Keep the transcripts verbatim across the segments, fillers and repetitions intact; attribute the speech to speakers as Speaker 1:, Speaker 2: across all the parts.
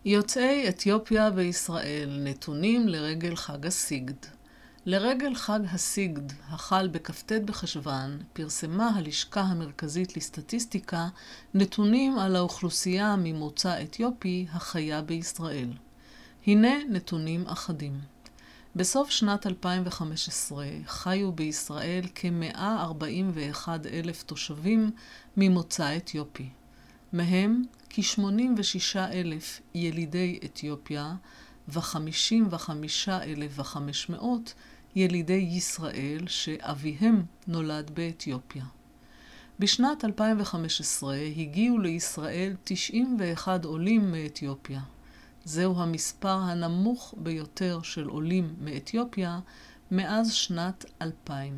Speaker 1: יוצאי אתיופיה וישראל נתונים לרגל חג הסיגד. לרגל חג הסיגד, החל בכ"ט בחשוון, פרסמה הלשכה המרכזית לסטטיסטיקה נתונים על האוכלוסייה ממוצא אתיופי החיה בישראל. הנה נתונים אחדים. בסוף שנת אלפיים וחמש עשרה חיו בישראל כ-מאה ארבעים ואחד אלף תושבים ממוצא אתיופי. מהם כ-שמונים ושישה אלף ילידי אתיופיה ו-חמישים וחמישה אלף וחמש מאות ילידי ישראל שאביהם נולד באתיופיה. בשנת אלפיים וחמש עשרה הגיעו לישראל תשעים ואחד עולים מאתיופיה. זהו המספר הנמוך ביותר של עולים מאתיופיה מאז שנת אלפיים.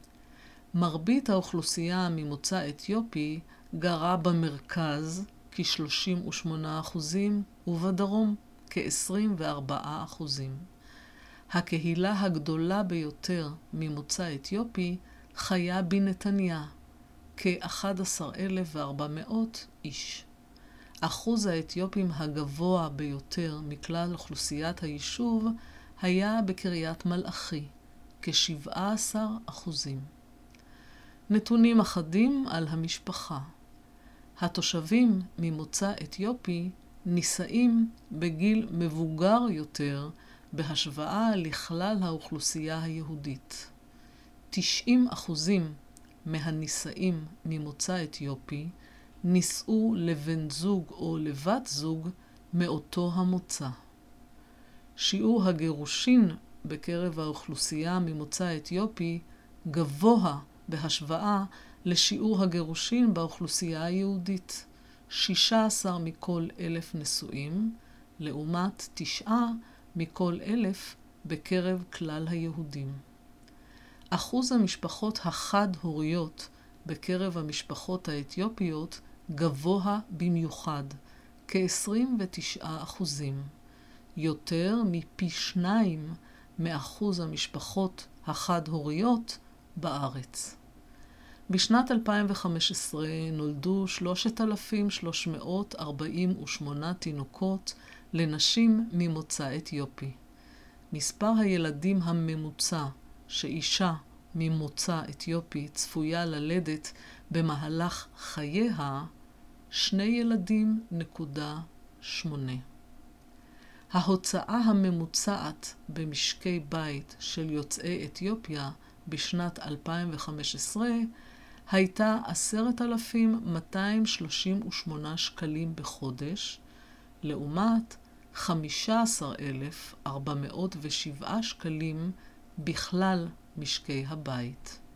Speaker 1: מרבית האוכלוסייה ממוצא אתיופי גרה במרכז כ-שלושים ושמונה אחוזים ובדרום כ-עשרים וארבעה אחוזים. הקהילה הגדולה ביותר ממוצא אתיופי חיה בנתניה, כ-אחד עשר אלף וארבע מאות איש. אחוז האתיופים הגבוה ביותר מכלל אוכלוסיית היישוב היה בקריית מלאכי, כ-שבעה עשר אחוזים. נתונים אחדים על המשפחה. התושבים ממוצא אתיופי נישאים בגיל מבוגר יותר בהשוואה לכלל האוכלוסייה היהודית. תשעים אחוזים מהנישאים ממוצא אתיופי נישאו לבן זוג או לבת זוג מאותו המוצא. שיעור הגירושין בקרב האוכלוסייה ממוצא אתיופי גבוה בהשוואה לשיעור הגירושין באוכלוסייה היהודית, שישה עשר מכל אלף נשואים, לעומת תשעה מכל אלף בקרב כלל היהודים. אחוז המשפחות החד-הוריות בקרב המשפחות האתיופיות גבוה במיוחד, כ-עשרים ותשעה אחוזים, יותר מפי שניים מאחוז המשפחות החד-הוריות בארץ. בשנת אלפיים וחמש עשרה נולדו שלושת אלפים שלוש מאות ארבעים ושמונה תינוקות לנשים ממוצא אתיופי. מספר הילדים הממוצע שאישה ממוצא אתיופי צפויה ללדת במהלך חייה, שני ילדים נקודה שמונה. ההוצאה הממוצעת במשקי בית של יוצאי אתיופיה בשנת אלפיים וחמש עשרה הייתה עשרת אלפים מאתיים שלושים ושמונה שקלים בחודש, לעומת חמישה עשר אלף ארבע מאות ושבעה שקלים בכלל משקי הבית.